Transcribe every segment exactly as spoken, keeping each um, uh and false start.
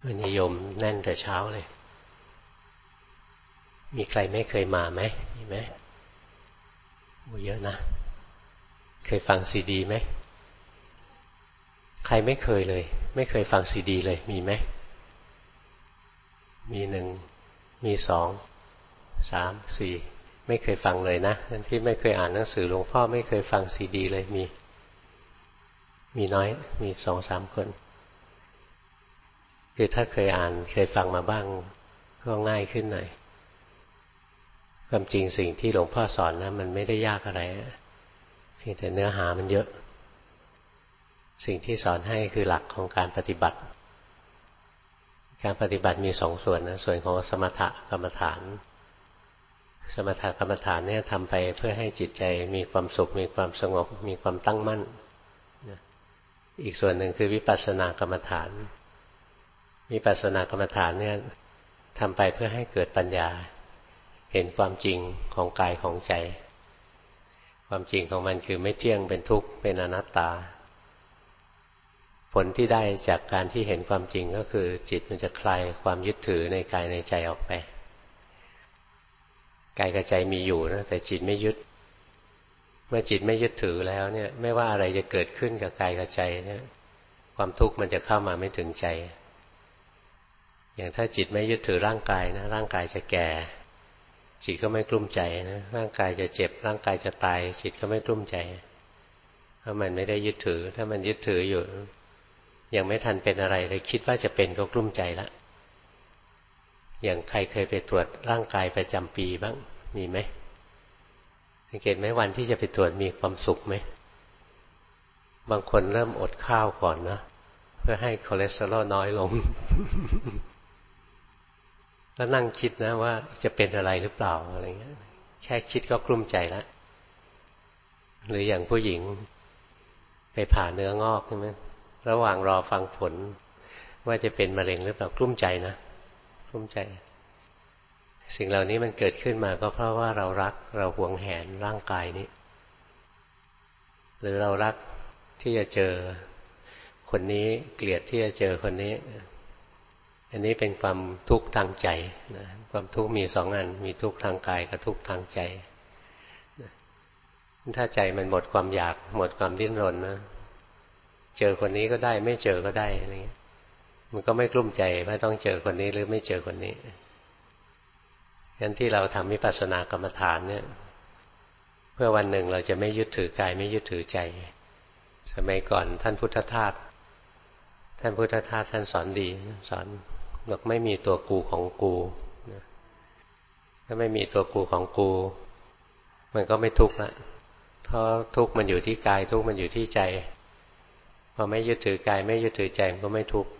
วันนี้โยมแน่นแต่เช้าเลยมีใครไม่เคยมาไหมมีไหมโอ้เยอะนะเคยฟังซีดีไหมใครไม่เคยเลยไม่เคยฟังซีดีเลยมีไหมมีหนึ่งมีสองสามสี่ไม่เคยฟังเลยนะท่านที่ไม่เคยอ่านหนังสือหลวงพ่อไม่เคยฟังซีดีเลยมีมีน้อยมีสองสามคนคือถ้าเคยอ่านเคยฟังมาบ้างก็ง่ายขึ้นหน่อยความจริงสิ่งที่หลวงพ่อสอนนะมันไม่ได้ยากอะไรเพียงแต่เนื้อหามันเยอะสิ่งที่สอนให้คือหลักของการปฏิบัติการปฏิบัติมีสองส่วนนะส่วนของสมถกรรมฐานสมถกรรมฐานเนี่ยทำไปเพื่อให้จิตใจมีความสุขมีความสงบมีความตั้งมั่นอีกส่วนหนึ่งคือวิปัสสนากรรมฐานวิปัสสนากรรมฐานเนี่ยทำไปเพื่อให้เกิดปัญญาเห็นความจริงของกายของใจความจริงของมันคือไม่เที่ยงเป็นทุกข์เป็นอนัตตาผลที่ได้จากการที่เห็นความจริงก็คือจิตมันจะคลายความยึดถือในกายในใจออกไปกายกับใจมีอยู่นะแต่จิตไม่ยึดเมื่อจิตไม่ยึดถือแล้วเนี่ยไม่ว่าอะไรจะเกิดขึ้นกับกายกับใจเนี่ยความทุกข์มันจะเข้ามาไม่ถึงใจอย่างถ้าจิตไม่ยึดถือร่างกายนะร่างกายจะแก่จิตก็ไม่กลุ้มใจนะร่างกายจะเจ็บร่างกายจะตายจิตก็ไม่กลุ้มใจเพราะมันไม่ได้ยึดถือถ้ามันยึดถืออยู่ยังไม่ทันเป็นอะไรเลยคิดว่าจะเป็นก็กลุ้มใจละอย่างใครเคยไปตรวจร่างกายประจำปีบ้างมีไหมสังเกตไหมวันที่จะไปตรวจมีความสุขไหมบางคนเริ่มอดข้าวก่อนนะเพื่อให้คอเลสเตอรอลน้อยลง แล้วนั่งคิดนะว่าจะเป็นอะไรหรือเปล่าอะไรเงี้ยแค่คิดก็กลุ้มใจแล้วหรืออย่างผู้หญิงไปผ่าเนื้องอกใช่ไหมระหว่างรอฟังผลว่าจะเป็นมะเร็งหรือเปล่ากลุ้มใจนะกลุ้มใจสิ่งเหล่านี้มันเกิดขึ้นมาก็เพราะว่าเรารักเราหวงแหนร่างกายนี้หรือเรารักที่จะเจอคนนี้เกลียดที่จะเจอคนนี้อันนี้เป็นความทุกข์ทางใจนะความทุกข์มีสองอันมีทุกข์ทางกายกับทุกข์ทางใจถ้าใจมันหมดความอยากหมดความดิ้นรนนะเจอคนนี้ก็ได้ไม่เจอก็ได้อะไรเงี้ยมันก็ไม่กลุ้มใจว่าต้องเจอคนนี้หรือไม่เจอคนนี้งั้นที่เราทำวิปัสสนากรรมฐานเนี่ยเพื่อวันหนึ่งเราจะไม่ยึดถือกายไม่ยึดถือใจสมัยก่อนท่านพุทธทาสท่านพุทธทาสท่านสอนดีสอนบอกไม่มีตัวกูของกูถ้าไม่มีตัวกูของกูมันก็ไม่ทุกข์ละเพราะทุกข์มันอยู่ที่กายทุกข์มันอยู่ที่ใจพอไม่ยึดถือกายไม่ยึดถือใจมันก็ไม่ทุกข์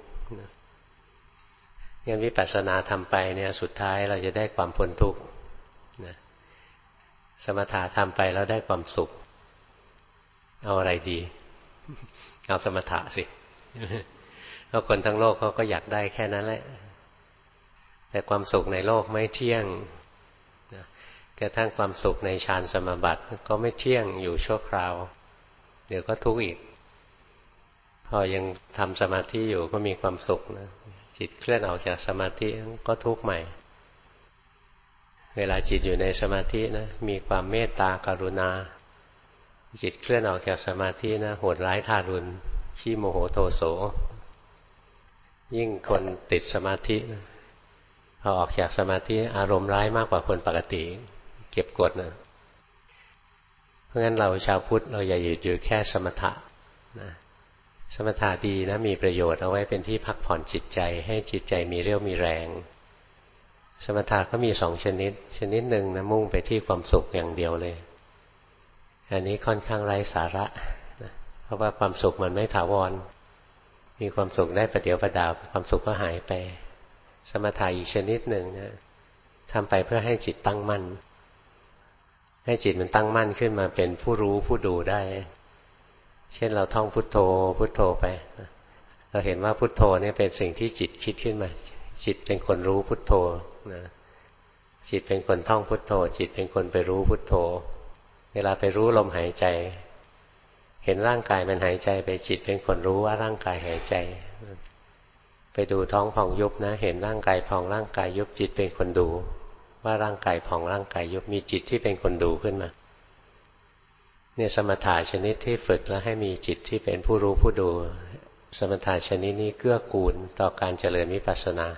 งั้นวิปัสสนาทำไปเนี่ยสุดท้ายเราจะได้ความพ้นทุกข์นะสมถะทำไปแล้วได้ความสุขเอาอะไรดีเอาสมถะสิเพราะคนทั้งโลกเขาก็อยากได้แค่นั้นแหละแต่ความสุขในโลกไม่เที่ยงกระทั่งความสุขในฌานสมาบัติก็ไม่เที่ยงอยู่ชั่วคราวเดี๋ยวก็ทุกข์อีกพอยังทำสมาธิอยู่ก็มีความสุขนะจิตเคลื่อนออกจากสมาธิก็ทุกข์ใหม่เวลาจิตอยู่ในสมาธินะมีความเมตตากรุณาจิตเคลื่อนออกจากสมาธินะโหดร้ายทารุณขี้โมโหโทโสยิ่งคนติดสมาธิพอออกจากสมาธิอารมณ์ร้ายมากกว่าคนปกติเก็บกดนะเพราะงั้นเราชาวพุทธเราอย่าหยุดอยู่แค่สมถะนะสมถะดีนะมีประโยชน์เอาไว้เป็นที่พักผ่อนจิตใจให้จิตใจมีเรี่ยวมีแรงสมถะก็มีสองชนิดชนิดหนึ่งนะมุ่งไปที่ความสุขอย่างเดียวเลยอันนี้ค่อนข้างไร้สาระนะเพราะว่าความสุขมันไม่ถาวรมีความสุขได้ประเดี๋ยวประดาวความสุขก็หายไปสมถะอีกชนิดหนึ่งนะทำไปเพื่อให้จิตตั้งมั่นให้จิตมันตั้งมั่นขึ้นมาเป็นผู้รู้ผู้ดูได้เช่นเราท่องพุทโธพุทโธไปเราเห็นว่าพุทโธนี่เป็นสิ่งที่จิตคิดขึ้นมาจิตเป็นคนรู้พุทโธนะจิตเป็นคนท่องพุทโธจิตเป็นคนไปรู้พุทโธเวลาไปรู้ลมหายใจเห็นร่างกายมันหายใจไปจิตเป็นคนรู้ว่าร่างกายหายใจไปดูท้องพองยุบนะเห็นร่างกายพองร่างกายยุบจิตเป็นคนดูว่าร่างกายพองร่างกายยุบมีจิตที่เป็นคนดูขึ้นมาเนี่ยสมถะชนิดที่ฝึกแล้วให้มีจิตที่เป็นผู้รู้ผู้ดูสมถะชนิดนี้เกื้อกูลต่อการเจริญวิปัสสนา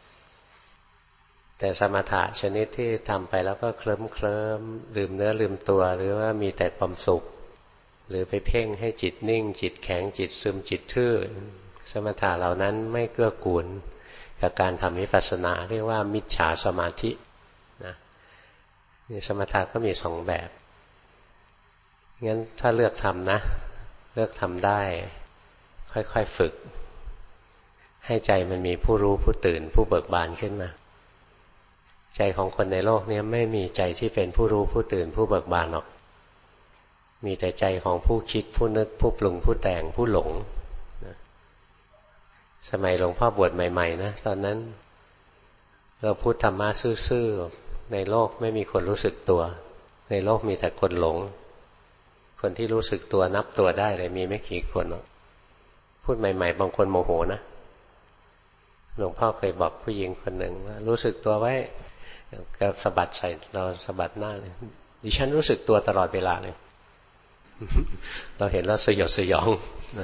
แต่สมถะชนิดที่ทำไปแล้วก็เคลิ้มเคลิ้มลืมเนื้อลืมตัวหรือว่ามีแต่ความสุขหรือไปเพ่งให้จิตนิ่งจิตแข็งจิตซึมจิตทื่อสมถะเหล่านั้นไม่เกื้อกูลกับการทำวิปัสสนาเรียกว่ามิจฉาสมาธินะนี่สมถะก็มีสองแบบงั้นถ้าเลือกทำนะเลือกทำได้ค่อยๆฝึกให้ใจมันมีผู้รู้ผู้ตื่นผู้เบิกบานขึ้นมาใจของคนในโลกนี้ไม่มีใจที่เป็นผู้รู้ผู้ตื่นผู้เบิกบานหรอกมีแต่ใจของผู้คิดผู้นึกผู้ปรุงผู้แต่งผู้หลงนะสมัยหลวงพ่อบวชใหม่ๆนะตอนนั้นเราพูดธรรมะซื่อๆในโลกไม่มีคนรู้สึกตัวในโลกมีแต่คนหลงคนที่รู้สึกตัวนับตัวได้เลยมีไม่กี่คนหรอกพูดใหม่ๆบางคนโมโหนะหลวงพ่อเคยบอกผู้หญิงคนหนึ่งว่ารู้สึกตัวไว้ก็สะบัดใส่เราสะบัดหน้าเลยดิฉันรู้สึกตัวตลอดเวลาเลย เราเห็นแล้วสยดสยอง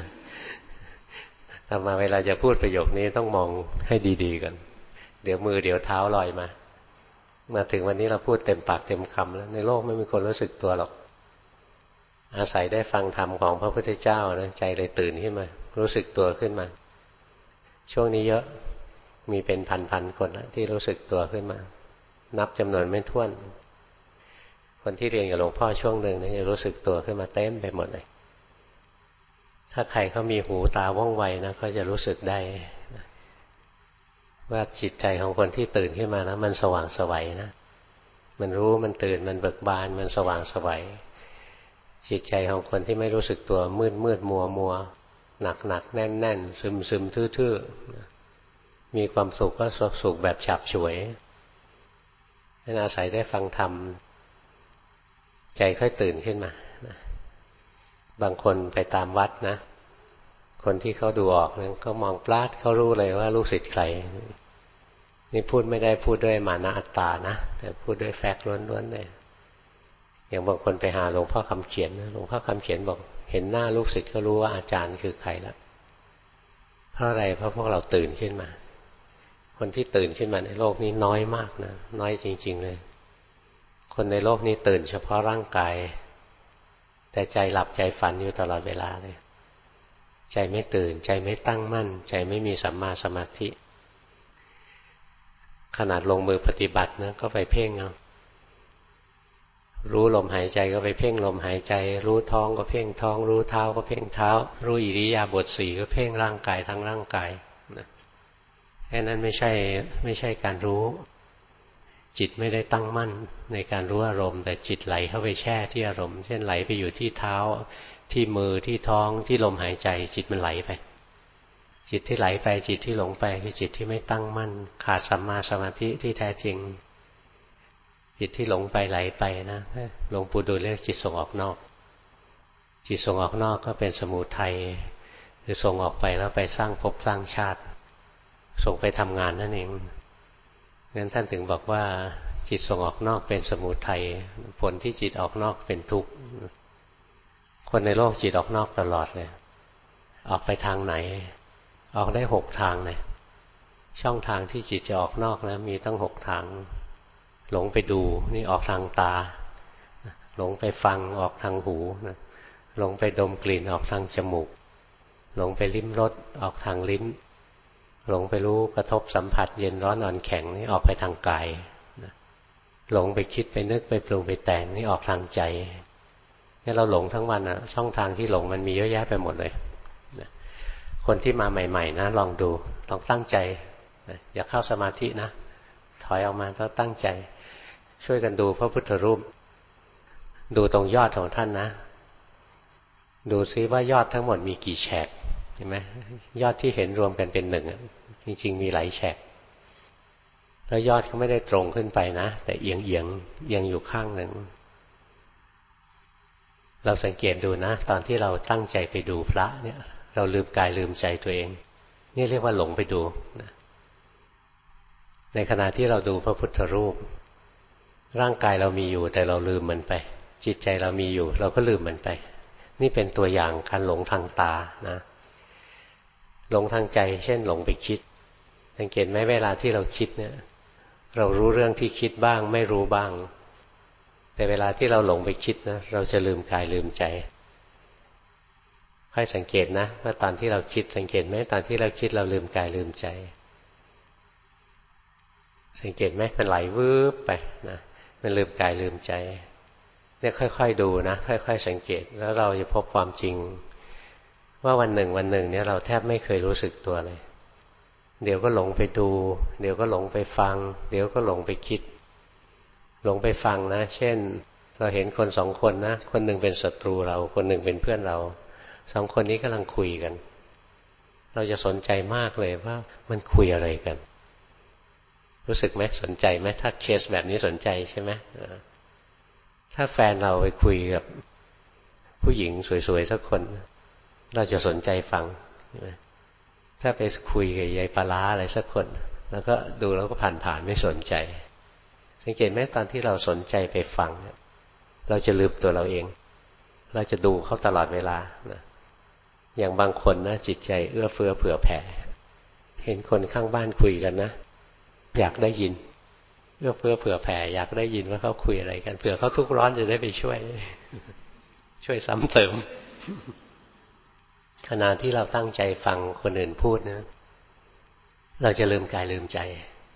แต่มาเวลาจะพูดประโยคนี้ต้องมองให้ดีๆกันเดี๋ยวมือเดี๋ยวเท้าลอยมามาถึงวันนี้เราพูดเต็มปากเต็มคำแล้วในโลกไม่มีคนรู้สึกตัวหรอกอาศัยได้ฟังธรรมของพระพุทธเจ้านะใจเลยตื่นขึ้นมารู้สึกตัวขึ้นมาช่วงนี้เยอะมีเป็นพันๆคนแล้วที่รู้สึกตัวขึ้นมานับจำนวนไม่ถ้วนคนที่เรียนกับหลวงพ่อช่วงหนึ่งเนี่ยจะรู้สึกตัวขึ้นมาเต็มไปหมดเลยถ้าใครเขามีหูตาว่องไวนะเขาจะรู้สึกได้ว่าจิตใจของคนที่ตื่นขึ้นมานะมันสว่างไสวนะมันรู้มันตื่นมันเบิกบานมันสว่างไสวจิตใจของคนที่ไม่รู้สึกตัวมืดมืดมัวมัวหนักหนักแน่นแน่นซึมซึมทื่อๆมีความสุขก็สุขแบบฉับฉวยให้อาศัยได้ฟังธรรมใจค่อยตื่นขึ้นมาบางคนไปตามวัดนะคนที่เขาดูออกนั้นก็มองปลาดเขารู้เลยว่าลูกศิษย์ใครนี่พูดไม่ได้พูดด้วยมานะอัตตานะแต่พูดด้วยแฟกต์ล้วนๆเลยอย่างบางคนไปหาหลวงพ่อคำเขียนหลวงพ่อคำเขียนบอกเห็นหน้าลูกศิษย์ก็รู้ว่าอาจารย์คือใครแล้วเพราะอะไรเพราะพวกเราตื่นขึ้นมาคนที่ตื่นขึ้นมาในโลกนี้น้อยมากนะน้อยจริงๆเลยคนในโลกนี้ตื่นเฉพาะร่างกายแต่ใจหลับใจฝันอยู่ตลอดเวลาเลยใจไม่ตื่นใจไม่ตั้งมั่นใจไม่มีสัมมาสมาธิขนาดลงมือปฏิบัตินะก็ไปเพ่งเอารู้ลมหายใจก็ไปเพ่งลมหายใจรู้ท้องก็เพ่งท้องรู้เท้าก็เพ่งเท้ารู้อิริยาบถสี่ก็เพ่งร่างกายทั้งร่างกายนะแค่นั้นไม่ใช่ไม่ใช่การรู้จิตไม่ได้ตั้งมั่นในการรู้อารมณ์แต่จิตไหลเข้าไปแช่ที่อารมณ์เช่นไหลไปอยู่ที่เท้าที่มือที่ท้องที่ลมหายใจจิตมันไหลไปจิตที่ไหลไปจิตที่หลงไปคือจิตที่ไม่ตั้งมั่นขาดสัมมาสมาธิที่แท้จริงจิตที่หลงไปไหลไปนะหลวงปู่ดูลเรียกจิตส่งออกนอกจิตส่งออกนอกก็เป็นสมุทัยคือส่งออกไปแล้วไปสร้างภพสร้างชาติส่งไปทำงานนั่นเองงั้นท่านถึงบอกว่าจิตส่งออกนอกเป็นสมุทัยผลที่จิตออกนอกเป็นทุกข์คนในโลกจิตออกนอกตลอดเลยออกไปทางไหนออกได้หกทางเลยช่องทางที่จิตจะออกนอกนะมีตั้งหกทางหลงไปดูนี่ออกทางตาหลงไปฟังออกทางหูหลงไปดมกลิ่นออกทางจมูกหลงไปลิ้มรสออกทางลิ้นหลงไปรู้กระทบสัมผัสเย็นร้อนอ่อนแข็งนี่ออกไปทางกายหลงไปคิดไปนึกไปปรุงไปแต่งนี่ออกทางใจนี่เราหลงทั้งวันนะช่องทางที่หลงมันมีเยอะแยะไปหมดเลยคนที่มาใหม่ๆนะลองดูลองตั้งใจอย่าเข้าสมาธินะถอยออกมาแล้วตั้งใจช่วยกันดูพระพุทธรูปดูตรงยอดของท่านนะดูซิว่ายอดทั้งหมดมีกี่แฉกเห็นไหมยอดที่เห็นรวมกันเป็นหนึ่งจริงๆมีหลายแฉกแล้วยอดก็ไม่ได้ตรงขึ้นไปนะแต่เอียงเอียงเอียงอยู่ข้างหนึ่งเราสังเกตดูนะตอนที่เราตั้งใจไปดูพระเนี่ยเราลืมกายลืมใจตัวเองนี่เรียกว่าหลงไปดูนะในขณะที่เราดูพระพุทธรูปร่างกายเรามีอยู่แต่เราลืมมันไปจิตใจเรามีอยู่เราก็ลืมมันไปนี่เป็นตัวอย่างการหลงทางตานะหลงทางใจเช่นหลงไปคิดสังเกตไหมเวลาที่เราคิดเนี่ยเรารู้เรื่องที่คิดบ้างไม่รู้บ้างแต่เวลาที่เราหลงไปคิดนะเราจะลืมกายลืมใจค่อยสังเกตนะว่าตอนที่เราคิดสังเกตไหมตอนที่เราคิดเราลืมกายลืมใจสังเกตไหมมันไหลวืบไปนะมันลืมกายลืมใจเนี่ยค่อยๆดูนะค่อยๆสังเกตแล้วเราจะพบความจริงว่าวันหนึ่งวันหนึ่งเนี่ยเราแทบไม่เคยรู้สึกตัวเลยเดี๋ยวก็หลงไปดูเดี๋ยวก็หลงไปฟังเดี๋ยวก็หลงไปคิดหลงไปฟังนะเช่นเราเห็นคนสองคนนะคนหนึ่งเป็นศัตรูเราคนหนึ่งเป็นเพื่อนเราสองคนนี้กำลังคุยกันเราจะสนใจมากเลยว่ามันคุยอะไรกันรู้สึกไหมสนใจไหมถ้าเคสแบบนี้สนใจใช่ไหมถ้าแฟนเราไปคุยกับผู้หญิงสวยๆสักคนเราจะสนใจฟังถ้าไปคุยกับยายปลาอะไรสักคนแล้วก็ดูแล้วก็ผ่านๆไม่สนใจสังเกตไหมตอนที่เราสนใจไปฟังเราจะลืมตัวเราเองเราจะดูเขาตลอดเวลานะอย่างบางคนนะจิตใจเอื้อเฟื้อเผื่อแผ่เห็นคนข้างบ้านคุยกันนะอยากได้ยินเอื้อเฟื้อเผื่อแผ่อยากได้ยินว่าเขาคุยอะไรกันเผื่อเขาทุกข์ร้อนจะได้ไปช่วยช่วยซ้ำเติมขณะที่เราตั้งใจฟังคนอื่นพูดนะเราจะลืมกายลืมใจ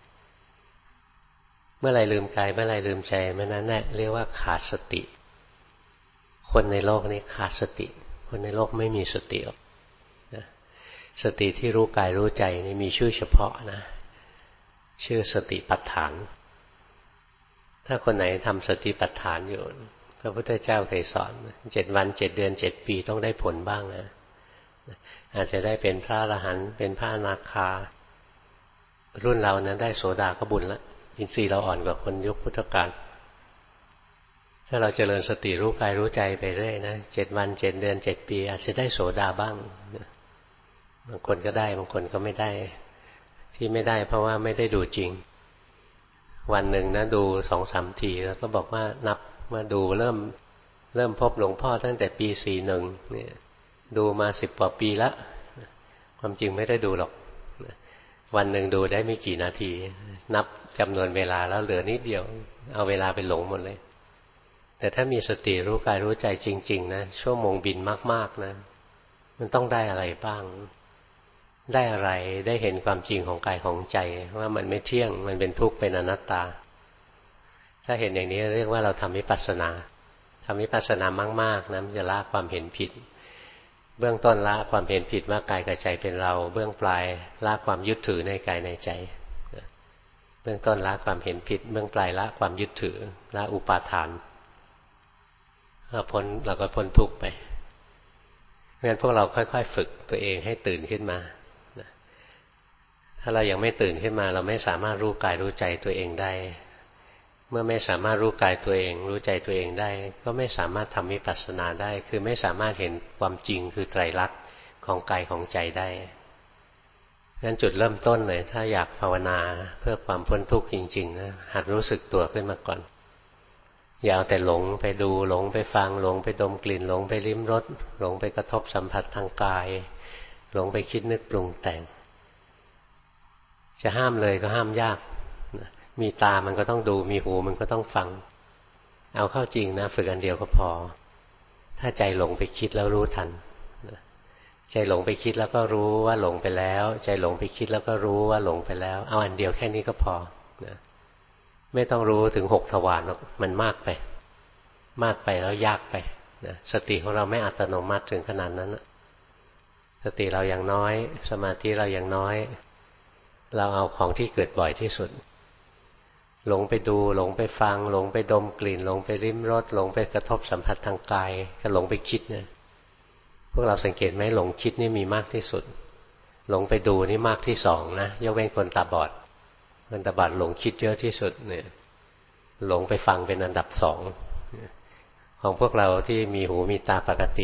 เมื่อไรลืมกายเมื่อไรลืมใจเมื่อนั้นแหละเรียกว่าขาดสติคนในโลกนี้ขาดสติคนในโลกไม่มีสติหรอกนะสติที่รู้กายรู้ใจนี่มีชื่อเฉพาะนะชื่อสติปัฏฐานถ้าคนไหนทำสติปัฏฐานอยู่พระพุทธเจ้าเคยสอนเจ็ดวันเจ็ดเดือนเจ็ดปีต้องได้ผลบ้างนะอาจจะได้เป็นพระอรหันต์เป็นพระอนาคารุ่นเรานั้นได้โสดาก็บุญละอินทรีย์เราอ่อนกว่าคนยุคพุทธกาลถ้าเราเจริญสติรู้กายรู้ใจไปเรื่อยนะเจ็ดวันเจ็ดเดือนเจ็ดปีอาจจะได้โสดาบ้างบางคนก็ได้บางคนก็ไม่ได้ที่ไม่ได้เพราะว่าไม่ได้ดูจริงวันหนึ่งนะดูสองสามทีแล้วก็บอกว่านับมาดูเริ่มเริ่มพบหลวงพ่อตั้งแต่ปีสี่หนึ่งเนี่ยดูมาสิบกว่าปีแล้วความจริงไม่ได้ดูหรอกวันหนึ่งดูได้ไม่กี่นาทีนับจำนวนเวลาแล้วเหลือนิดเดียวเอาเวลาไปหลงหมดเลยแต่ถ้ามีสติรู้กายรู้ใจจริงๆนะชั่วโมงบินมากๆนะมันต้องได้อะไรบ้างได้อะไรได้เห็นความจริงของกายของใจว่ามันไม่เที่ยงมันเป็นทุกข์เป็นอนัตตาถ้าเห็นอย่างนี้เรียกว่าเราทำวิปัสสนาทำวิปัสสนามากๆนะมันจะละความเห็นผิดเบื้องต้นละความเห็นผิดว่ากายกับใจเป็นเราเบื้องปลายละความยึดถือในกายในใจเบื้องต้นละความเห็นผิดเบื้องปลายละความยึดถือละอุปาทานเราพ้นเราก็พ้นทุกข์ไปเพราะฉะนั้นพวกเราค่อยๆฝึกตัวเองให้ตื่นขึ้นมาถ้าเรายังไม่ตื่นขึ้นมาเราไม่สามารถรู้กายรู้ใจตัวเองได้เมื่อไม่สามารถรู้กายตัวเองรู้ใจตัวเองได้ก็ไม่สามารถทำวิปัสสนาได้คือไม่สามารถเห็นความจริงคือไตรลักษณ์ของกายของใจได้งั้นจุดเริ่มต้นเลยถ้าอยากภาวนาเพื่อความพ้นทุกข์จริงๆนะหัดรู้สึกตัวขึ้นมาก่อนอย่าเอาแต่หลงไปดูหลงไปฟังหลงไปดมกลิ่นหลงไปลิ้มรสหลงไปกระทบสัมผัสทางกายหลงไปคิดนึกปรุงแต่งจะห้ามเลยก็ห้ามยากมีตามันก็ต้องดูมีหูมันก็ต้องฟังเอาเข้าจริงนะฝึกอันเดียวก็พอถ้าใจหลงไปคิดแล้วรู้ทันใจหลงไปคิดแล้วก็รู้ว่าหลงไปแล้วใจหลงไปคิดแล้วก็รู้ว่าหลงไปแล้วเอาอันเดียวแค่นี้ก็พอนะไม่ต้องรู้ถึงหกทวารหรอกมันมากไปมากไปแล้วยากไปนะสติของเราไม่อัตโนมัติถึงขนาดนั้นนะสติเราอย่างน้อยสมาธิเราอย่างน้อยเราเอาของที่เกิดบ่อยที่สุดหลงไปดูหลงไปฟังหลงไปดมกลิ่นหลงไปลิ้มรสหลงไปกระทบสัมผัสทางกายก็หลงไปคิดเนี่ยพวกเราสังเกตไหมหลงคิดนี่มีมากที่สุดหลงไปดูนี่มากที่สองนะยกเว้นคนตาบอดคนตาบอดหลงคิดเยอะที่สุดเนี่ยหลงไปฟังเป็นอันดับสองของพวกเราที่มีหูมีตาปกติ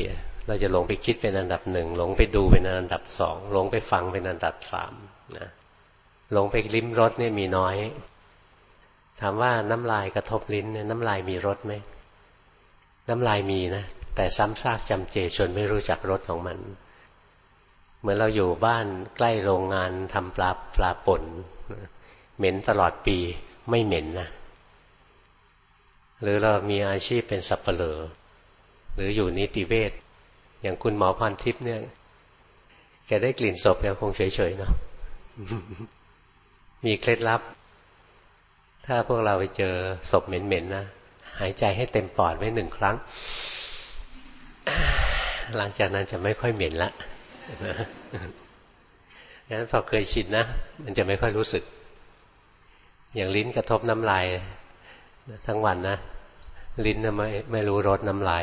เราจะหลงไปคิดเป็นอันดับหนึ่งหลงไปดูเป็นอันดับสองหลงไปฟังเป็นอันดับสามนะหลงไปลิ้มรสเนี่ยมีน้อยถามว่าน้ำลายกระทบลิ้นเนี่ยน้ำลายมีรสไหมน้ำลายมีนะแต่ซ้ำซากจำเจจนไม่รู้จักรสของมันเหมือนเราอยู่บ้านใกล้โรงงานทำปลาปลาป่นเหม็นตลอดปีไม่เหม็นนะหรือเรามีอาชีพเป็นสับปะเหร่อหรืออยู่นิติเวชอย่างคุณหมอพรทิพย์เนี่ยแกได้กลิ่นศพแกคงเฉยๆเนาะ มีเคล็ดลับถ้าพวกเราไปเจอศพเหม็นๆนะหายใจให้เต็มปอดไว้หนึ่งครั้งหลังจากนั้นจะไม่ค่อยเหม็นละงั้นพอเคยชินนะมันจะไม่ค่อยรู้สึกอย่างลิ้นกระทบน้ำลายทั้งวันนะลิ้นนะไม่ไม่รู้รสน้ำลาย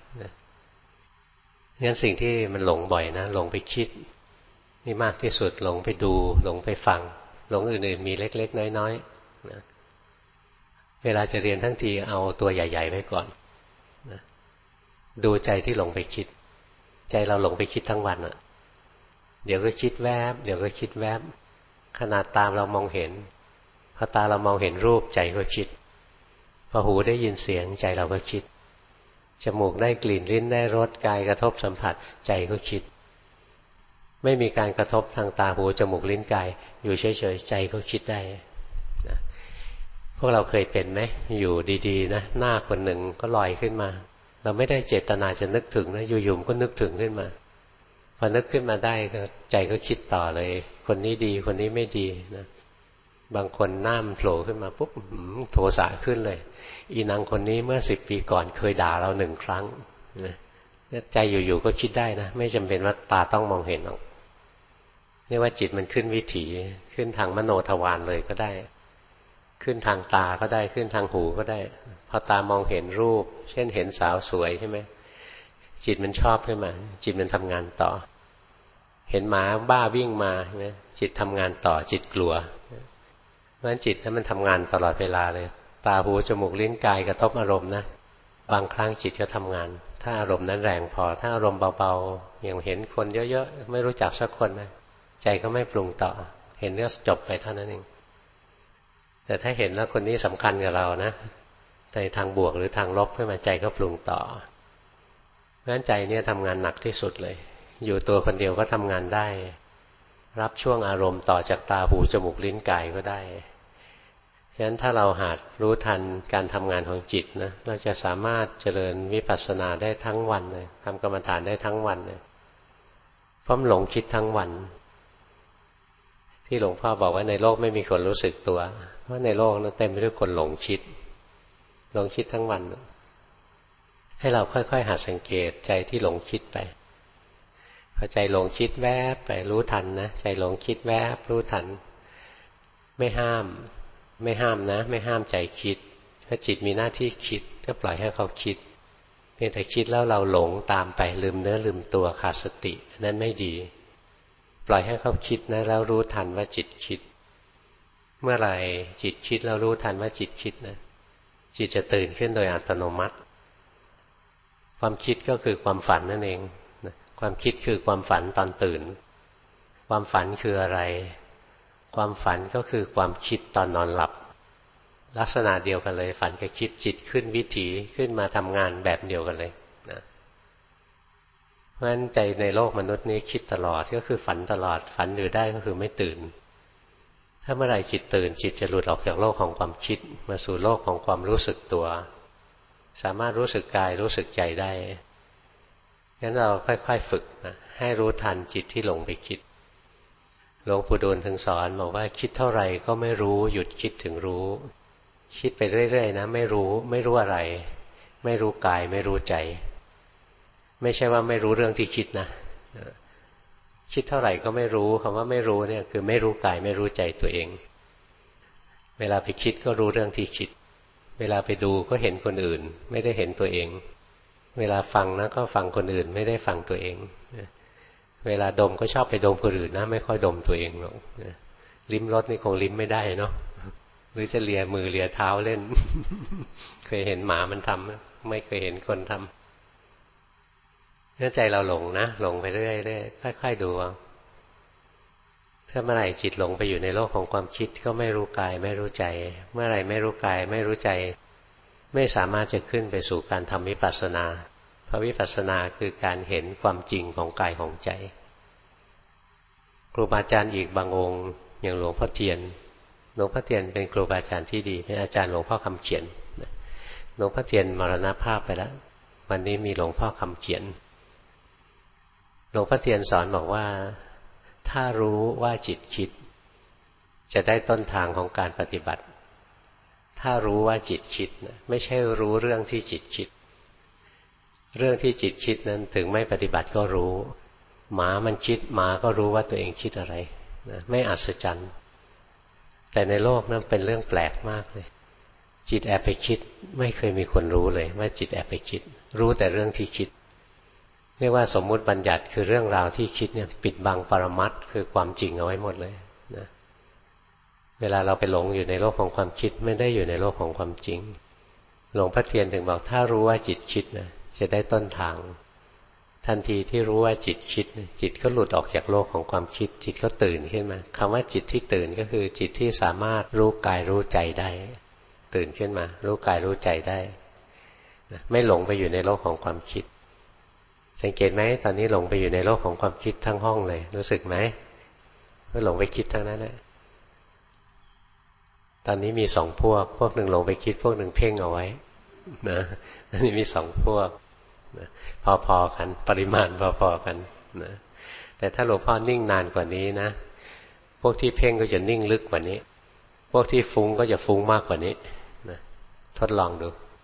งั้นสิ่งที่มันหลงบ่อยนะหลงไปคิดนี่มากที่สุดหลงไปดูหลงไปฟังหลงอื่นๆมีเล็กๆน้อยๆนะเวลาจะเรียนทั้งทีเอาตัวใหญ่ๆไว้ก่อนนะดูใจที่หลงไปคิดใจเราหลงไปคิดทั้งวันอ่ะเดี๋ยวก็คิดแวบเดี๋ยวก็คิดแวบขนาดตามเรามองเห็นพอตาเรามองเห็นรูปใจก็คิดพอหูได้ยินเสียงใจเราก็คิดจมูกได้กลิ่นลิ้นได้รสกายกระทบสัมผัสใจก็คิดไม่มีการกระทบทางตาหูจมูกลิ้นกายอยู่เฉยๆใจก็คิดได้นะพวกเราเคยเป็นไหมอยู่ดีๆนะหน้าคนหนึ่งก็ลอยขึ้นมาเราไม่ได้เจตนาจะนึกถึงนะอยู่ๆก็นึกถึงขึ้นมาพอนึกขึ้นมาได้ก็ใจก็คิดต่อเลยคนนี้ดีคนนี้ไม่ดีนะบางคนหน้ามันโผล่ขึ้นมาปุ๊บโทสะขึ้นเลยอีนางคนนี้เมื่อสิบปีก่อนเคยด่าเราหนึ่งครั้งนะใจอยู่ๆก็คิดได้นะไม่จำเป็นว่าตาต้องมองเห็นหรอกเรียกว่าจิตมันขึ้นวิถีขึ้นทางมโนทวารเลยก็ได้ขึ้นทางตาก็ได้ขึ้นทางหูก็ได้พอตามองเห็นรูปเช่นเห็นสาวสวยใช่ไหมจิตมันชอบขึ้นมาจิตมันทำงานต่อเห็นหมาบ้าวิ่งมาใช่ไหมจิตทำงานต่อจิตกลัวเพราะฉะนั้นจิตนั้นมันทำงานตลอดเวลาเลยตาหูจมูกลิ้นกายกระทบอารมณ์นะบางครั้งจิตก็ทำงานถ้าอารมณ์นั้นแรงพอถ้าอารมณ์เบาๆอย่างเห็นคนเยอะๆไม่รู้จักสักคนนะใจก็ไม่ปรุงต่อเห็นก็จบไปเท่านั้นเองแต่ถ้าเห็นแล้วคนนี้สำคัญกับเรานะในทางบวกหรือทางลบขึ้นมาใจก็ปรุงต่อเพราะฉะนั้นใจเนี่ยทำงานหนักที่สุดเลยอยู่ตัวคนเดียวก็ทำงานได้รับช่วงอารมณ์ต่อจากตาหูจมูกลิ้นกายก็ได้ฉะนั้นถ้าเราหากรู้ทันการทำงานของจิตนะเราจะสามารถเจริญวิปัสสนาได้ทั้งวันเลยทำกรรมฐานได้ทั้งวันเลยเพราะมันหลงคิดทั้งวันที่หลวงพ่อบอกว่าในโลกไม่มีคนรู้สึกตัวเพราะในโลกนั้นเต็มไปด้วยคนหลงคิดหลงคิดทั้งวันให้เราค่อยๆหัดสังเกตใจที่หลงคิดไปพอใจหลงคิดแวบไปรู้ทันนะใจหลงคิดแวบรู้ทันไม่ห้ามไม่ห้ามนะไม่ห้ามใจคิดเพราะจิตมีหน้าที่คิดก็ปล่อยให้เขาคิดเพียงแต่คิดแล้วเราหลงตามไปลืมเนื้อลืมตัวขาดสตินั่นไม่ดีปล่อยให้เขาคิดนะแล้วรู้ทันว่าจิตคิดเมื่อไหร่จิตคิดแล้วรู้ทันว่าจิตคิดนะจิตจะตื่นขึ้นโดยอัตโนมัติความคิดก็คือความฝันนั่นเองความคิดคือความฝันตอนตื่นความฝันคืออะไรความฝันก็คือความคิดตอนนอนหลับลักษณะเดียวกันเลยฝันกับคิดจิตขึ้นวิถีขึ้นมาทำงานแบบเดียวกันเลยนะเพราะฉะนั้นใจในโลกมนุษย์นี้คิดตลอดก็คือฝันตลอดฝันอยู่ได้ก็คือไม่ตื่นถ้าเมื่อไหร่จิตตื่นจิตจะหลุดออกจากโลกของความคิดมาสู่โลกของความรู้สึกตัวสามารถรู้สึกกายรู้สึกใจได้งั้นเราค่อยๆฝึกนะให้รู้ทันจิตที่หลงไปคิดหลวงปู่ดูลถึงสอนบอกว่าคิดเท่าไหร่ก็ไม่รู้หยุดคิดถึงรู้คิดไปเรื่อยๆนะไม่รู้ไม่รู้อะไรไม่รู้กายไม่รู้ใจไม่ใช่ว่าไม่รู้เรื่องที่คิดนะคิดเท่าไหร่ก็ไม่รู้คำว่าไม่รู้เนี่ยคือไม่รู้กายไม่รู้ใจตัวเองเวลาไปคิดก็รู้เรื่องที่คิดเวลาไปดูก็เห็นคนอื่นไม่ได้เห็นตัวเองเวลาฟังนะก็ฟังคนอื่นไม่ได้ฟังตัวเองเวลาดมก็ชอบไปดมคนอื่นนะไม่ค่อยดมตัวเองหรอกลิ้มรสนี่คงลิ้มไม่ได้เนาะหรือจะเลียมือเลียเท้าเล่น เคยเห็นหมามันทำไม่เคยเห็นคนทำเนื่อใจเราหลงนะหลงไปเรื่อยๆค่อยๆดูเอาถ้าเมื่อไหร่จิตหลงไปอยู่ในโลกของความคิดก็ไม่รู้กายไม่รู้ใจเมื่อไหร่ไม่รู้กายไม่รู้ใจไม่สามารถจะขึ้นไปสู่การทำวิปัสสนาเพราะวิปัสสนาคือการเห็นความจริงของกายของใจครูบาอาจารย์อีกบางองค์อย่างหลวงพ่อเทียนหลวงพ่อเทียนเป็นครูบาอาจารย์ที่ดีเป็นอาจารย์หลวงพ่อคำเขียนหลวงพ่อเทียนมรณภาพไปแล้ววันนี้มีหลวงพ่อคำเขียนหลวงพ่อเทียนสอนบอกว่าถ้ารู้ว่าจิตคิดจะได้ต้นทางของการปฏิบัติถ้ารู้ว่าจิตคิดไม่ใช่รู้เรื่องที่จิตคิดเรื่องที่จิตคิดนั้นถึงไม่ปฏิบัติก็รู้หมามันคิดหมาก็รู้ว่าตัวเองคิดอะไรนะไม่อัศจรรย์แต่ในโลกนั้นเป็นเรื่องแปลกมากเลยจิตแอบไปคิดไม่เคยมีคนรู้เลยว่าจิตแอบไปคิดรู้แต่เรื่องที่คิดเรียกว่าสมมุติบัญญัติคือเรื่องราวที่คิดเนี่ยปิดบังปรมัตถ์คือความจริงเอาไว้หมดเลยนะเวลาเราไปหลงอยู่ในโลกของความคิดไม่ได้อยู่ในโลกของความจริงหลวงพ่อเทียนถึงบอกถ้ารู้ว่าจิตคิดนะจะได้ต้นทางทันทีที่รู้ว่าจิตคิดจิตก็หลุดออกจากโลกของความคิดจิตก็ตื่นขึ้นมาคำว่าจิตที่ตื่นก็คือจิตที่สามารถรู้กายรู้ใจได้ตื่นขึ้นมารู้กายรู้ใจได้ไม่หลงไปอยู่ในโลกของความคิดสังเกตไหมตอนนี้หลงไปอยู่ในโลกของความคิดทั้งห้องเลยรู้สึกไหมว่าหลงไปคิดทั้งนั้นแหละตอนนี้มีสองพวกพวกหนึ่งหลงไปคิดพวกหนึ่งเพ่งเอาไว้นะอันนี้มีสองพวกนะพอๆกันปริมาณพอๆกันนะแต่ถ้าหลวงพ่อนิ่งนานกว่านี้นะพวกที่เพ่งก็จะนิ่งลึกกว่านี้พวกที่ฟุ้งก็จะฟุ้งมากกว่านี้นะทดลองดู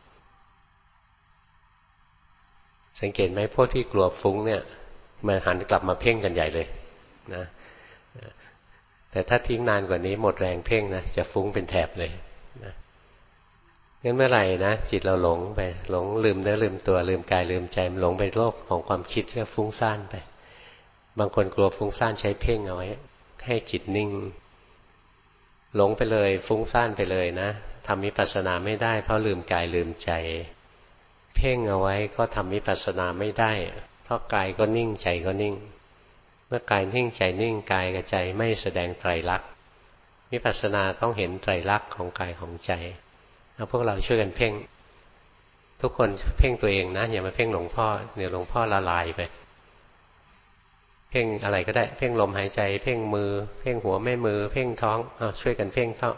สังเกตไหมพวกที่กลัวฟุ้งเนี่ยมันหันกลับมาเพ่งกันใหญ่เลยนะแต่ถ้าทิ้งนานกว่านี้หมดแรงเพ่งนะจะฟุ้งเป็นแถบเลยนะงั้นเมื่อไหร่นะจิตเราหลงไปหลงลืมเนื้อลืมตัวลืมกายลืมใจมันหลงไปโลกของความคิดก็ฟุ้งซ่านไปบางคนกลัวฟุ้งซ่านใช้เพ่งเอาไว้ให้จิตนิ่งหลงไปเลยฟุ้งซ่านไปเลยนะทำวิปัสสนาไม่ได้เพราะลืมกายลืมใจเพ่งเอาไว้ก็ทำวิปัสสนาไม่ได้เพราะกายก็นิ่งใจก็นิ่งเมื่อกายนิ่งใจนิ่งกายกับใจไม่แสดงไตรลักษณ์วิปัสสนาต้องเห็นไตรลักษณ์ของกายของใจเอาพวกเราช่วยกันเพ่งทุกคนเพ่งตัวเองนะอย่ามาเพ่งหลวงพ่อเดี๋ยวหลวงพ่อละลายไปเพ่งอะไรก็ได้เพ่งลมหายใจเพ่งมือเพ่งหัวแม่มือเพ่งท้องเอาช่วยกันเพ่งเข้า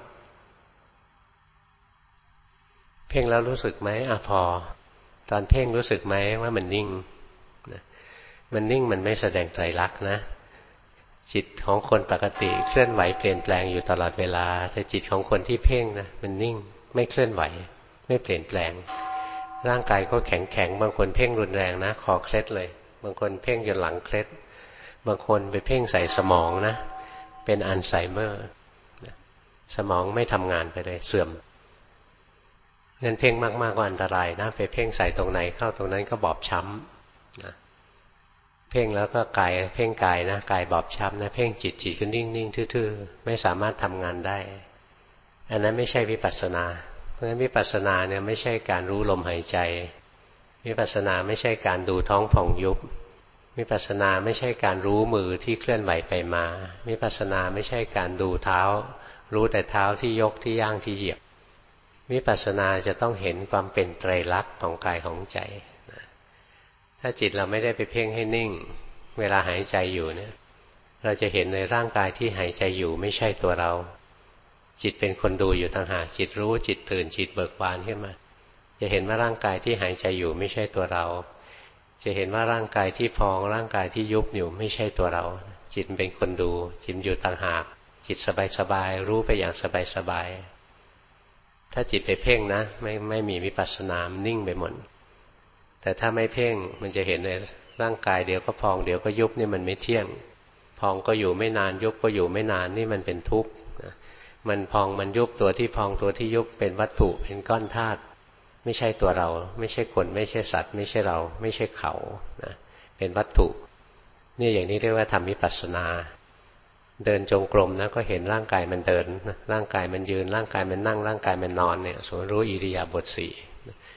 เพ่งแล้วรู้สึกไหมอ่ะพอตอนเพ่งรู้สึกไหมว่ามันนิ่งนะมันนิ่งมันไม่แสดงไตรลักษณ์นะจิตของคนปกติเคลื่อนไหวเปลี่ยนแปลงอยู่ตลอดเวลาแต่จิตของคนที่เพ่งนะมันนิ่งไม่เคลื่อนไหวไม่เปลี่ยนแปลงร่างกายก็แข็งแข็งบางคนเพ่งรุนแรงนะคอเคล็ดเลยบางคนเพ่งจนหลังเคล็ดบางคนไปเพ่งใส่สมองนะเป็นอัลไซเมอร์สมองไม่ทำงานไปเลยเสื่อมงั้นเพ่งมากๆก็อันตรายนะไปเพ่งใส่ตรงไหนเข้าตรงนั้นก็บอบช้ำนะเพ่งแล้วก็กายเพ่งกายนะกายบอบช้ำนะเพ่งจิตจิตก็นิ่งๆทื่อๆไม่สามารถทำงานได้อันนั้นไม่ใช่วิปัสสนาเพราะฉะนั้นวิปัสสนาเนี่ยไม่ใช่การรู้ลมหายใจวิปัสสนาไม่ใช่การดูท้องผ่องยุบวิปัสสนาไม่ใช่การรู้มือที่เคลื่อนไหวไปมาวิปัสสนาไม่ใช่การดูเท้ารู้แต่เท้าที่ยกที่ย่างที่เหยียบวิปัสสนาจะต้องเห็นความเป็นไตรลักษณ์ของกายของใจถ้าจิตเราไม่ได้ไปเพ่งให้นิ่งเวลาหายใจอยู่เนี่ยเราจะเห็นในร่างกายที่หายใจอยู่ไม่ใช่ตัวเราจิตเป็นคนดูอยู่ต่างหากจิตรู้จิตตื่นจิตเบิกบานขึ้นมาจะเห็นว่าร่างกายที่หายใจอยู่ไม่ใช่ตัวเราจะเห็นว่าร่างกายที่พองร่างกายที่ยุบอยู่ไม่ใช่ตัวเราจิตเป็นคนดูจิตอยู่ต่างหากจิตสบายๆรู้ไปอย่างสบายๆถ้าจิตไปเพ่งนะไม่ไม่มีวิปัสสนานิ่งไปหมดแต่ถ้าไม่เพ่งมันจะเห็นในร่างกายเดี๋ยวก็พองเดี๋ยวก็ยุบนี่มันไม่เที่ยงพองก็อยู่ไม่นานยุบก็อยู่ไม่นานนี่มันเป็นทุกข์มันพองมันยุบตัวที่พองตัวที่ยุบเป็นวัตถุเป็นก้อนธาตุไม่ใช่ตัวเราไม่ใช่คนไม่ใช่สัตว์ไม่ใช่เราไม่ใช่เขานะเป็นวัตถุนี่อย่างนี้เรียกว่าทำวิปัสสนาเดินจงกรมนะก็เห็นร่างกายมันเดินร่างกายมันยืนร่างกายมันนั่งร่างกายมันนอนเนี่ยสมมติรู้อิริยาบถสี่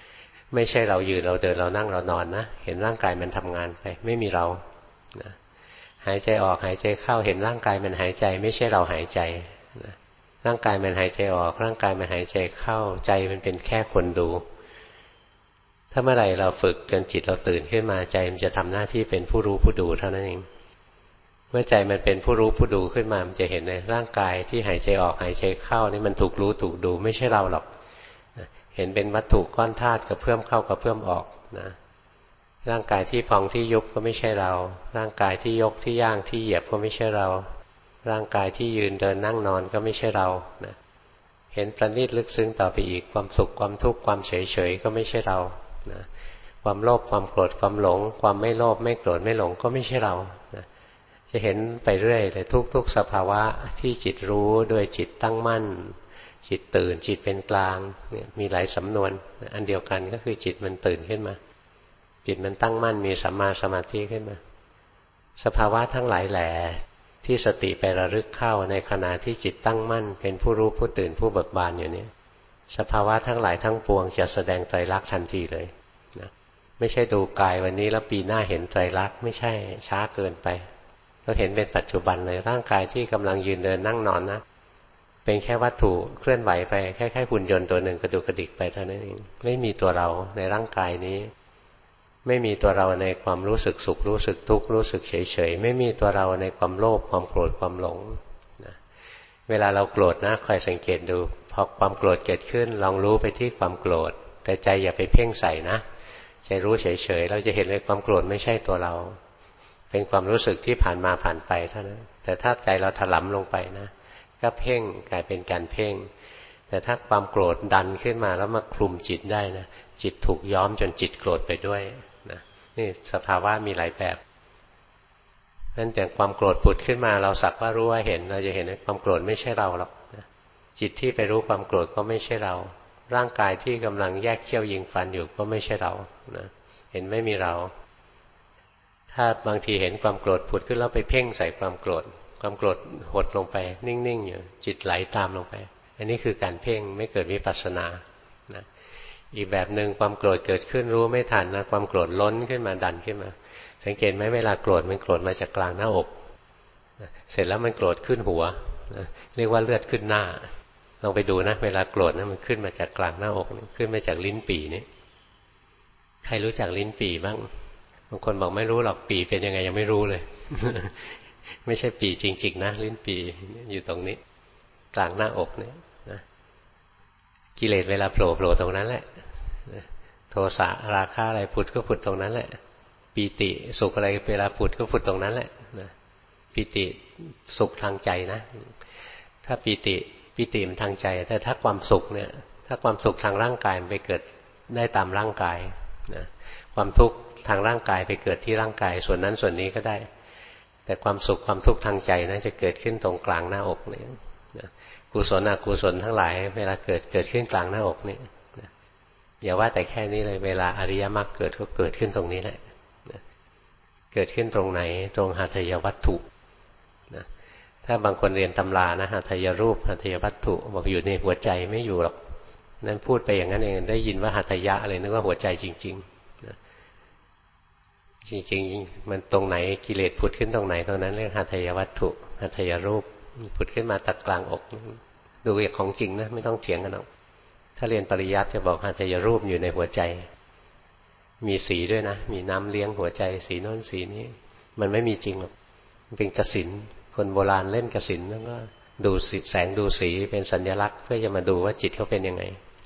ไม่ใช่เรายืนเราเดินเรานั่งเรานอนนะเห็นร่างกายมันทำงานไปไม่มีเรานะหายใจออกหายใจเข้าเห็นร่างกายมันหายใจไม่ใช่เราหายใจนะร่างกายมันหายใจออกร่างกายมันหายใจเข้าใจมันเป็นแค่คนดูถ้าเมื่อไหร่เราฝึกจนจิตเราตื่นขึ้นมาใจมันจะทำหน้าที่เป็นผู้รู้ผู้ดูเท่านั้นเองเมื่อใจมันเป็นผู้รู้ผู้ดูขึ้นมามันจะเห็นในร่างกายที่หายใจออกหายใจเข้านี่มันถูกรู้ถูกดูไม่ใช่เราหรอกเห็นเป็นวัตถุก้อนธาตุกระเพื่อมเข้ากระเพื่อมออกนะร่างกายที่พองที่ยุบก็ไม่ใช่เราร่างกายที่ยกที่ย่างที่เหยียบก็ไม่ใช่เราร่างกายที่ยืนเดินนั่งนอนก็ไม่ใช่เรานะเห็นประณีตลึกซึ้งต่อไปอีกความสุขความทุกข์ความเฉยเฉยก็ไม่ใช่เรานะความโลภความโกรธความหลงความไม่โลภไม่โกรธไม่หลงก็ไม่ใช่เรานะจะเห็นไปเรื่อยเลยทุกๆสภาวะที่จิตรู้ด้วยจิตตั้งมั่นจิตตื่นจิตเป็นกลางเนี่ยมีหลายสำนวนอันเดียวกันก็คือจิตมันตื่นขึ้นมาจิตมันตั้งมั่นมีสัมมาสมาธิขึ้นมาสภาวะทั้งหลายแหล่ที่สติไประลึกเข้าในขณะที่จิตตั้งมั่นเป็นผู้รู้ผู้ตื่นผู้เบิกบานอยู่นี้สภาวะทั้งหลายทั้งปวงจะแสดงไตรลักษณ์ทันทีเลยนะไม่ใช่ดูกายวันนี้แล้วปีหน้าเห็นไตรลักษณ์ไม่ใช่ช้าเกินไปเราเห็นเป็นปัจจุบันเลยร่างกายที่กำลังยืนเดินนั่งนอนนะเป็นแค่วัตถุเคลื่อนไหวไปแค่แค่หุ่นยนต์ตัวหนึ่งกระดุกกระดิกไปเท่านั้นเองไม่มีตัวเราในร่างกายนี้ไม่มีตัวเราในความรู้สึกสุขรู้สึกทุกข์รู้สึกเฉยเฉยไม่มีตัวเราในความโลภความโกรธความหลงนะเวลาเราโกรธนะคอยสังเกตดูพอความโกรธเกิดขึ้นลองรู้ไปที่ความโกรธแต่ใจอย่าไปเพ่งใส่นะใจรู้เฉยเฉยเราจะเห็นเลยความโกรธไม่ใช่ตัวเราเป็นความรู้สึกที่ผ่านมาผ่านไปเท่านั้นแต่ถ้าใจเราถลำลงไปนะก็เพ่งกลายเป็นการเพ่งแต่ถ้าความโกรธดันขึ้นมาแล้วมาคลุมจิตได้นะจิตถูกย้อมจนจิตโกรธไปด้วยนะนี่สภาวะมีหลายแบบนั่นแต่ความโกรธผุดขึ้นมาเราสักว่ารู้ว่าเห็นเราจะเห็นว่าความโกรธไม่ใช่เราหรอกนะจิตที่ไปรู้ความโกรธก็ไม่ใช่เราร่างกายที่กำลังแยกเขี้ยวยิงฟันอยู่ก็ไม่ใช่เรานะเห็นไม่มีเราถ้าบางทีเห็นความโกรธผุดขึ้นแล้วไปเพ่งใส่ความโกรธความโกรธหดลงไปนิ่งๆอยู่จิตไหลตามลงไปอันนี้คือการเพ่งไม่เกิดวิปัสสนานะอีกแบบหนึ่งความโกรธเกิดขึ้นรู้ไม่ทันนะความโกรธล้นขึ้นมาดันขึ้นมาสังเกตไหมเวลาโกรธมันโกรธมาจากกลางหน้าอกนะเสร็จแล้วมันโกรธขึ้นหัวนะเรียกว่าเลือดขึ้นหน้าลองไปดูนะเวลาโกรธนะมันขึ้นมาจากกลางหน้าอกขึ้นมาจากลิ้นปี่นี่ใครรู้จักลิ้นปี่บ้างบางคนบอกไม่รู้หรอกปี่เป็นยังไงยังไม่รู้เลย ไม่ใช่ปี่จริงๆนะลิ้นปี่อยู่ตรงนี้กลางหน้าอกเนี่ยนะกิเลสเวลาโผล่โผล่ตรงนั้นแหละโทสะราคะอะไรผุดก็ผุดตรงนั้นแหละปีติสุขอะไรเวลาผุดก็ผุดตรงนั้นแหละนะปีติสุขทางใจนะถ้าปีติปีติมันทางใจแต่ถ้าความสุขเนี่ยถ้าความสุขทางร่างกายมันไปเกิดได้ตามร่างกายนะความทุกข์ทางร่างกายไปเกิดที่ร่างกายส่วนนั้นส่วนนี้ก็ได้แต่ความสุขความทุกข์ทางใจนะจะเกิดขึ้นตรงกลางหน้าอกเนี่ยนะกุศลอกุศลทั้งหลายเวลาเกิดเกิดขึ้นกลางหน้าอกนี่นะอย่าว่าแต่แค่นี้เลยเวลาอริยมรรคเกิดก็เกิดขึ้นตรงนี้แหละนะเกิดขึ้นตรงไหนตรงหัตถยวัตถุนะถ้าบางคนเรียนตำรานะหัตถยรูปหัตถยวัตถุบอกอยู่ในหัวใจไม่อยู่หรอกนั่นพูดไปอย่างนั้นเองได้ยินว่าหัตถยะอะไรนึกว่าหัวใจจริงๆนะจริงๆมันตรงไหนกิเลสผุดขึ้นตรงไหนตรงนั้นเรียกหัตถยวัตถุหัตถยรูปผุดขึ้นมาตัดกลางอกดูอย่างของจริงนะไม่ต้องเถียงกันหรอกถ้าเรียนปริยัติจะบอกหัตถยรูปอยู่ในหัวใจมีสีด้วยนะมีน้ำเลี้ยงหัวใจสีโน้นสีนี้มันไม่มีจริงหรอกมันเป็นกสิณคนโบราณเล่นกสิณแล้วก็ดูแสงดูสีเป็นสัญลักษณ์เพื่อจะมาดูว่าจิตเขาเป็นยังไง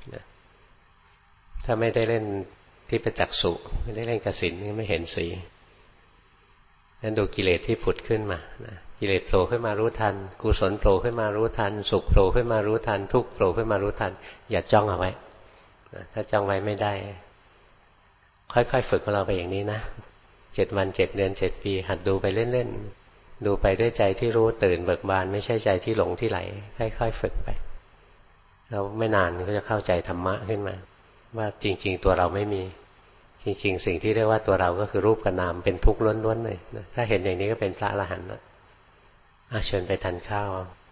ถ้าไม่ได้เล่นที่ประจักษุไม่ได้เล่นกสิณไม่เห็นสีนั่นดูกิเลสที่ผุดขึ้นมานะกิเลสโผล่ขึ้นมารู้ทันกุศลโผล่ขึ้นมารู้ทันสุขโผล่ขึ้นมารู้ทันทุกข์โผล่ขึ้นมารู้ทันอย่าจ้องเอาไว้ถ้าจ้องไว้ไม่ได้ค่อยๆฝึกของเราไปอย่างนี้นะเจ็ดวันเจ็ดเดือนเจ็ดปีหัดดูไปเล่นๆดูไปด้วยใจที่รู้ตื่นเบิกบานไม่ใช่ใจที่หลงที่ไหลค่อยๆฝึกไปแล้วไม่นานก็จะเข้าใจธรรมะขึ้นมาว่าจริงๆตัวเราไม่มีจริงๆสิ่งที่เรียกว่าตัวเราก็คือรูปกับนามเป็นทุกข์ล้วนๆเลยนะถ้าเห็นอย่างนี้ก็เป็นพระอรหันต์แล้วเชิญไปทานข้าว